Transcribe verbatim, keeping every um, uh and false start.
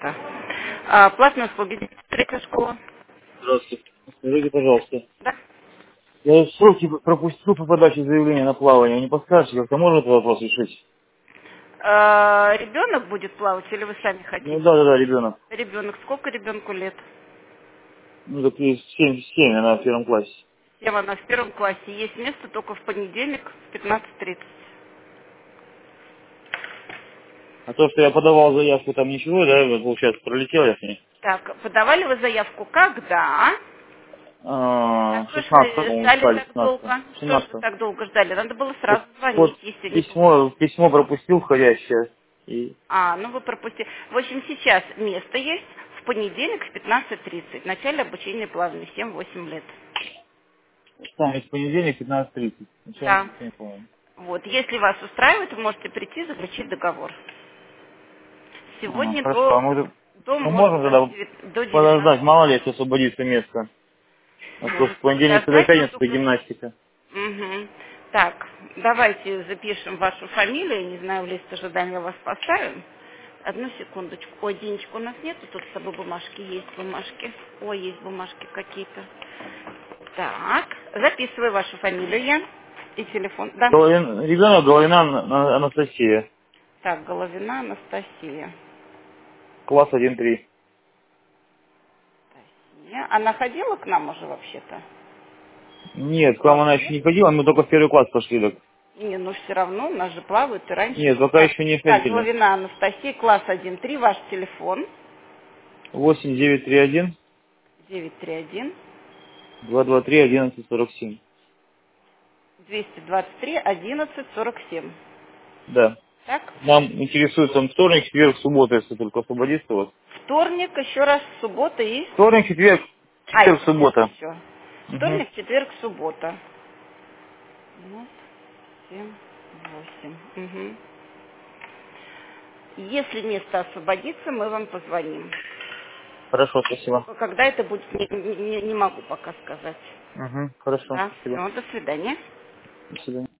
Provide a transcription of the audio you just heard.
Да. А, платные услуги. Третья школа. Здравствуйте. Скажите, пожалуйста, Да. я сроки пропустил по подаче заявления на плавание. Вы не подскажете, как-то можно этот вопрос решить? А, ребенок будет плавать или вы сами Ну хотите? да, да, да, ребенок. Ребенок. Сколько ребенку лет? Ну так есть семь, семь, она в первом классе. Тема она в первом классе. Есть место только в понедельник в пятнадцать тридцать. А то, что я подавал заявку, там ничего, да, вот, получается, пролетел я с ней. Так, подавали вы заявку когда? А А, что ж шестнадцатого, вы по-моему, ждали писали, так шестнадцатого. долго? Что ж вы семнадцатого. так долго ждали? Надо было Так сразу звонить, вот, если не письмо, получилось. письмо пропустил входящее. И А, ну вы пропустили. В общем, сейчас место есть в понедельник в пятнадцать тридцать. В начале обучения плавания семь-восемь лет. там есть понедельник, пятнадцать тридцать. Ничего Да. не помню. Вот, если вас устраивает, вы можете прийти заключить договор. А, Сегодня хорошо, а до, мы, до мы можно можем до, тогда девят- до подождать, девятнадцати. мало ли, если освободится место. А то в Можете понедельник до подождать, но пятницы только... гимнастика. Мгм. Так, давайте запишем вашу фамилию. Не знаю, в лист ожидания вас поставим. Одну секундочку. Ой, Динечка, у нас нету тут с собой бумажки. Есть бумажки. Ой, есть бумажки какие-то. Так, записываю вашу фамилию я и телефон. Да. Головин, ребенок Головина Ан- Анастасия, Так, Головина Анастасия. класс один три. Анастасия. Она ходила к нам уже вообще-то? Нет, к вам Класс она еще нет? не ходила, мы только в первый класс пошли. Так. Не, ну все равно, у нас же плавают и раньше. Нет, пока Так, еще не так, ходили. Головина Анастасия, класс один три, ваш телефон восемь девять три один девять три один два два три одиннадцать сорок семь. двести двадцать три одиннадцать сорок семь. Да. Так? Нам интересует там вторник, четверг, суббота, если только освободится у вас. Вторник, еще раз, суббота и... Вторник, четверг, А, и четверг, четверг суббота. еще. Угу. Вторник, четверг, суббота. Вот, семь, восемь. Угу. Если место освободится, мы вам позвоним. Хорошо, спасибо. Только когда это будет, не, не- не могу пока сказать. Угу. Хорошо, Да, спасибо. все, до свидания. До свидания.